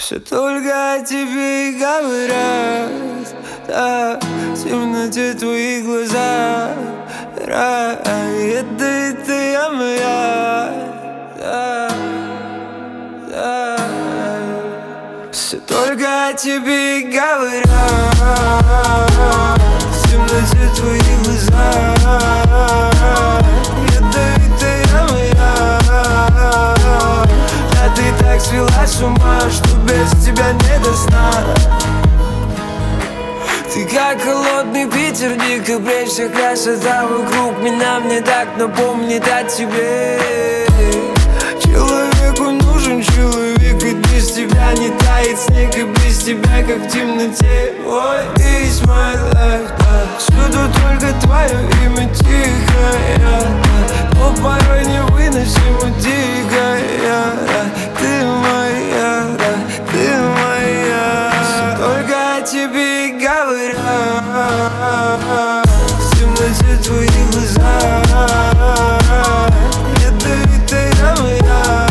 Все только о тебе и говорят, да, в темноте твоих глаза. Это я моя, да, да. Все только о тебе и говорят, в темноте твоих глаза. Это я моя, да, ты так свела с ума, что без тебя не до сна. Ты как холодный ветер, в декабре вся красота вокруг меня мне так напомнит о тебе. Человеку нужен человек, ведь без тебя не тает снег, и без тебя как в темноте. Ой, it's my life, да. Всюду только твое имя тихое, да. Но порой невыносимо дикая, да. Ты моя, да, ты моя. Все только о тебе и говорят, в темноте твоих глаза. Это я моя,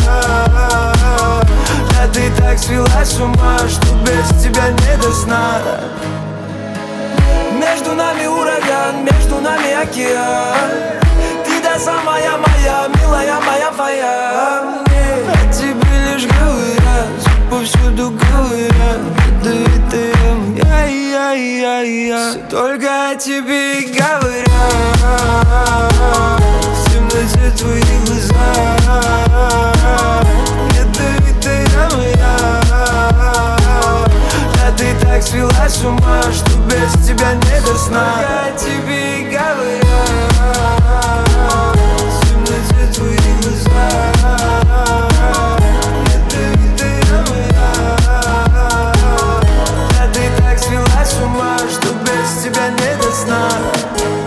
да, ты так свела с ума, что без тебя не до сна. Между нами ураган, между нами океан. Ты да самая моя, милая моя твоя. О тебе лишь говорят, повсюду говорят. Это я. Все только о тебе и говорят, в темноте твоих глаза. Это я моя, да, ты так свела с ума, что без тебя не до сна. О тебе и говорят, в темноте твоих глаза. Это я моя, да, ты так свела с ума, что без тебя не до сна.